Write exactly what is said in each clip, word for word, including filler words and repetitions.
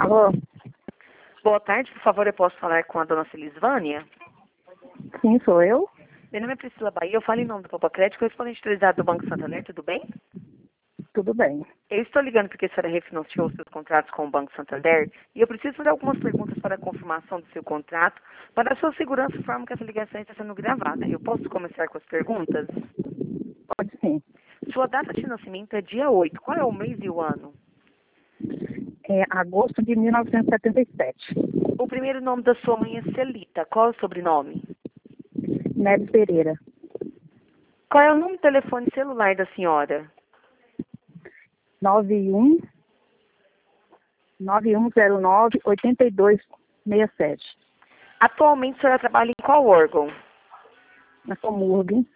Alô? Boa tarde, por favor, eu posso falar com a dona Celisvânia? Sim, sou eu. Meu nome é Priscila Bahia, eu falo em nome do Popa Crédito, correspondente autorizado do Banco Santander, tudo bem? Tudo bem. Eu estou ligando porque a senhora refinanciou seus contratos com o Banco Santander e eu preciso fazer algumas perguntas para a confirmação do seu contrato, para a sua segurança, de forma que essa ligação está sendo gravada. Eu posso começar com as perguntas? Pode sim. Sua data de nascimento é dia oito. Qual é o mês e o ano? É agosto de mil novecentos e setenta e sete. O primeiro nome da sua mãe é Celita. Qual é o sobrenome? Neves Pereira. Qual é o número de telefone celular da senhora? nove um nove um zero nove oito dois seis sete. Atualmente a senhora trabalha em qual órgão? Na Comurg.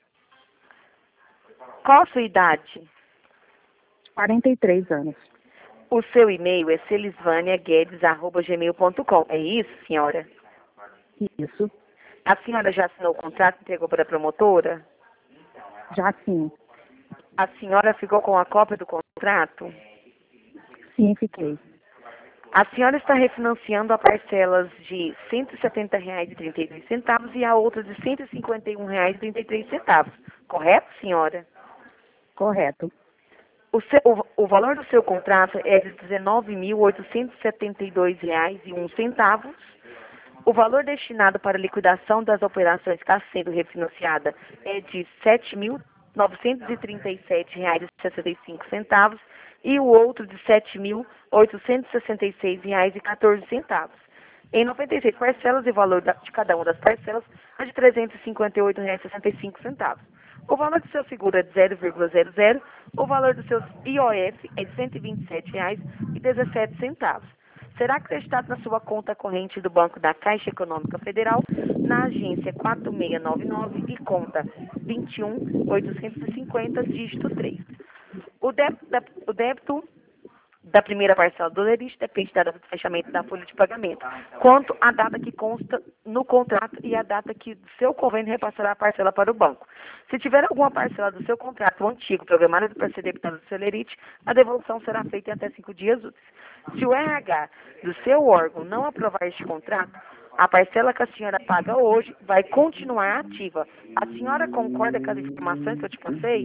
Qual a sua idade? quarenta e três anos. O seu e-mail é celisvânia guedes arroba gmail ponto com. É isso, senhora? Isso. A senhora já assinou o contrato e entregou para a promotora? Já sim. A senhora ficou com a cópia do contrato? Sim, fiquei. A senhora está refinanciando a parcelas de cento e setenta reais e trinta e dois centavos e a outra de cento e cinquenta e um reais e trinta e três centavos. Correto, senhora? Correto. O, seu, o, o valor do seu contrato é de dezenove mil oitocentos e setenta e dois reais e um centavos. O valor destinado para a liquidação das operações que está sendo refinanciada é de sete mil novecentos e trinta e sete reais e sessenta e cinco centavos e o outro de sete mil oitocentos e sessenta e seis reais e quatorze centavos. Em noventa e seis parcelas, e o valor da, de cada uma das parcelas é de trezentos e cinquenta e oito reais e sessenta e cinco centavos. O valor do seu seguro é de zero vírgula zero zero, o valor do seu I O F é de cento e vinte e sete reais e dezessete centavos. Será acreditado na sua conta corrente do Banco da Caixa Econômica Federal, na agência quatro seis nove nove e conta vinte e um mil oitocentos e cinquenta, dígito três. O débito, da, o débito da primeira parcela do lerite depende da data do fechamento da folha de pagamento, quanto à data que consta no contrato e a data que o seu convênio repassará a parcela para o banco. Se tiver alguma parcela do seu contrato antigo programada para ser debitada do seu lerite, a devolução será feita em até cinco dias úteis. Se o R H do seu órgão não aprovar este contrato, a parcela que a senhora paga hoje vai continuar ativa. A senhora concorda com as informações que eu te passei?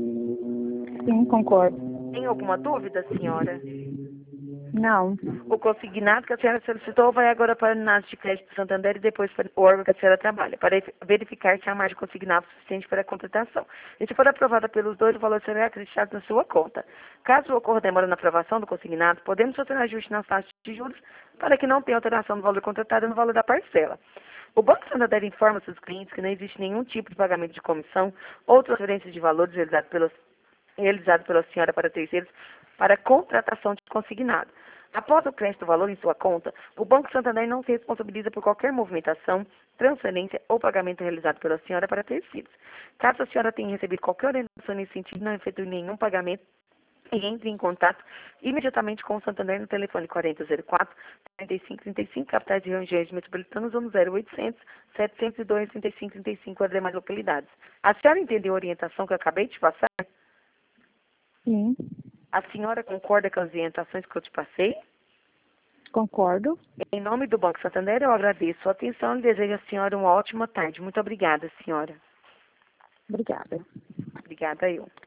Sim, concordo. Tem alguma dúvida, senhora? Não. O consignado que a senhora solicitou vai agora para a Análise de Crédito do Santander e depois para o órgão que a senhora trabalha, para verificar se há margem consignado suficiente para a contratação. E se for aprovada pelos dois, o valor será acreditado na sua conta. Caso ocorra demora na aprovação do consignado, podemos fazer ajuste nas taxas de juros para que não tenha alteração do valor contratado no valor da parcela. O Banco Santander informa seus clientes que não existe nenhum tipo de pagamento de comissão ou transferência de valores realizado pelos realizado pela senhora para terceiros para contratação de consignado. Após o crédito do valor em sua conta, o Banco Santander não se responsabiliza por qualquer movimentação, transferência ou pagamento realizado pela senhora para terceiros. Caso a senhora tenha recebido qualquer orientação nesse sentido, não efetue nenhum pagamento e entre em contato imediatamente com o Santander no telefone quarenta zero quatro, trinta e cinco trinta e cinco, capitais e regiões metropolitanas, ou no zero oitocentos, setecentos e dois, trinta e cinco trinta e cinco, as demais localidades. A senhora entendeu a orientação que eu acabei de passar? Sim, A senhora concorda com as orientações que eu te passei? concordo. Em nome do Banco Santander, eu agradeço a sua atenção e desejo à senhora uma ótima tarde. Muito obrigada, senhora. Obrigada. Obrigada eu.